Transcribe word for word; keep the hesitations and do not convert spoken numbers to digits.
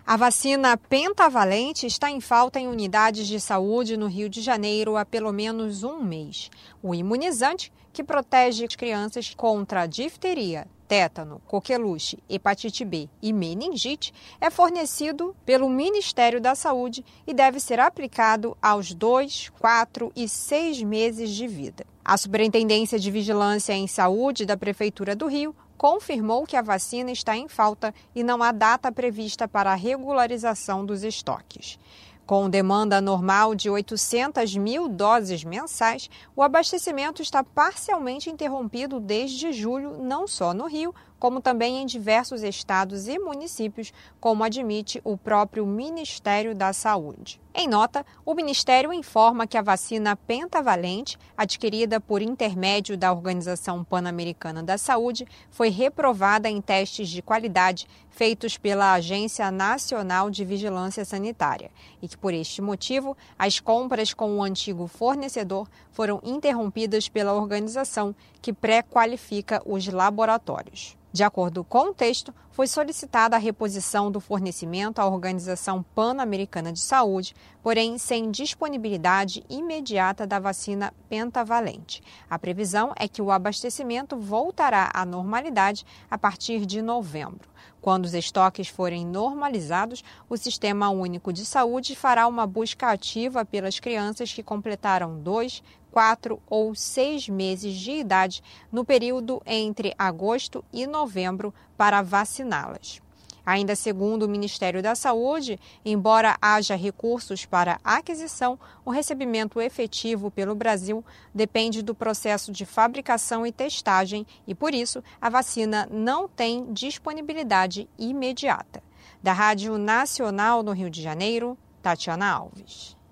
A vacina pentavalente está em falta em unidades de saúde no Rio de Janeiro há pelo menos um mês. O imunizante, que protege as crianças contra difteria, tétano, coqueluche, hepatite B e meningite, é fornecido pelo Ministério da Saúde e deve ser aplicado aos dois, quatro e seis meses de vida. A Superintendência de Vigilância em Saúde da Prefeitura do Rio confirmou que a vacina está em falta e não há data prevista para a regularização dos estoques. Com demanda normal de oitocentas mil doses mensais, o abastecimento está parcialmente interrompido desde julho, não só no Rio, como também em diversos estados e municípios, como admite o próprio Ministério da Saúde. Em nota, o Ministério informa que a vacina pentavalente, adquirida por intermédio da Organização Pan-Americana da Saúde, foi reprovada em testes de qualidade feitos pela Agência Nacional de Vigilância Sanitária e que, por este motivo, as compras com o antigo fornecedor foram interrompidas pela organização que pré-qualifica os laboratórios. De acordo com o texto, foi solicitada a reposição do fornecimento à Organização Pan-Americana de Saúde, porém sem disponibilidade imediata da vacina pentavalente. A previsão é que o abastecimento voltará à normalidade a partir de novembro. Quando os estoques forem normalizados, o Sistema Único de Saúde fará uma busca ativa pelas crianças que completaram dois, quatro ou seis meses de idade no período entre agosto e novembro para vaciná-las. Ainda segundo o Ministério da Saúde, embora haja recursos para aquisição, o recebimento efetivo pelo Brasil depende do processo de fabricação e testagem e, por isso, a vacina não tem disponibilidade imediata. Da Rádio Nacional no Rio de Janeiro, Tatiana Alves.